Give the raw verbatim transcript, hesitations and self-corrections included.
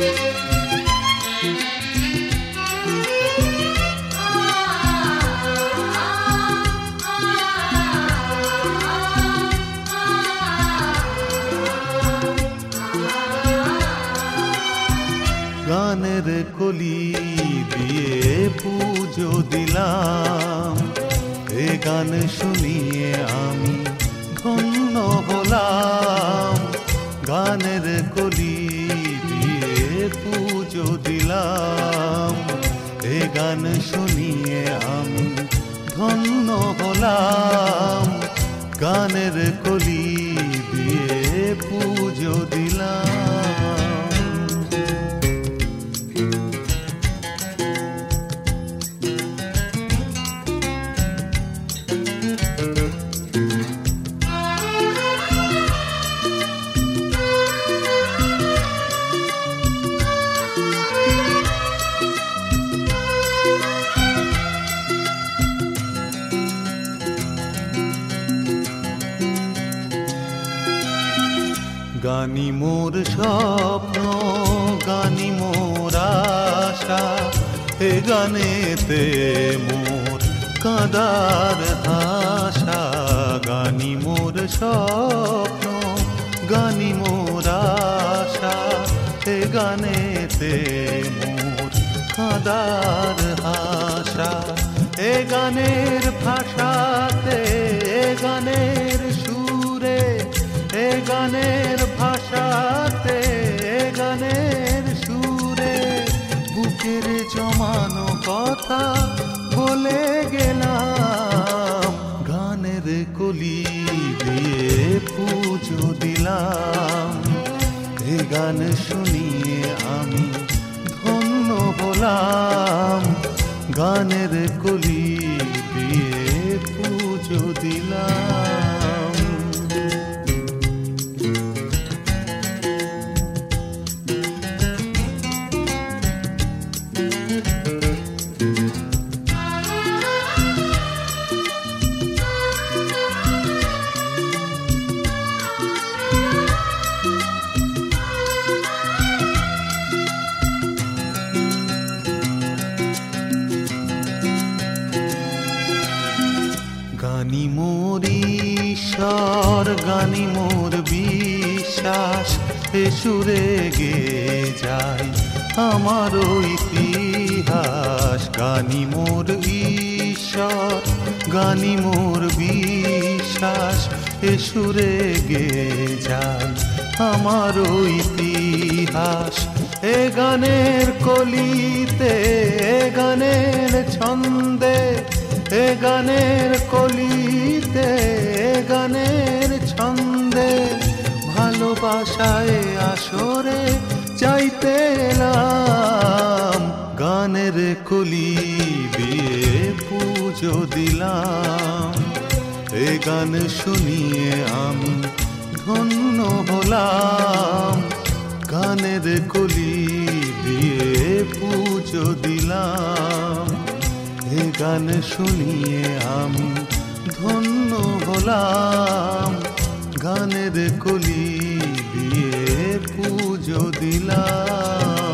গানের কলি দিয়ে পুজো দিলাম, এ গান শুনিয়ে আমি ধন্য হলাম। গানের কলি দিয়ে পুজো দিলাম, এ গান শুনিয়ে আমি ধন্য হলাম। গানের কলি দিয়ে পুজো দিলাম। গানি মোর স্বপ্ন, গানি মোর আশা, এ গানেতে মোর কাঁদার ভাষা। গানি মোর স্বপ্ন, গানি মোর আশা, এ গানেতে মোর কাঁদার ভাষা। এ গানের ভাষাতে, এ গানের সুরে, এ গানের ভাষাতে, এ গানের সুরে বুকের জমানো কথা বলে গেলাম। গানের কলি দিয়ে পুজো দিলাম, এ গান শুনিয়ে আমি ধন্য হলাম। গানের কলি দিয়ে পুজো দিলাম। গানি মোর ঈশ্বর, গানি মোর বিশ্বাস, এ সুরে গে যায় আমার ইতিহাস। গানি মোর ঈশ্বর, গানি মোর বিশ্বাস, এ সুরে গে যায় আমার ইতিহাস। এ গানের কলিতে, এ গানের ছন্দে, এ গানের কলিতে, এ গানের ছন্দে ভালোবাসায় আসরে চাইতে এলাম। গানের কলি দিয়ে পুজো দিলাম, এ গান শুনিয়ে আমি ধন্য হলাম। গানের কলি দিয়ে পুজো দিলাম, এ গান শুনিয়ে আমি ধন্য হলাম। গানের কলি দিয়ে পুজো দিলাম।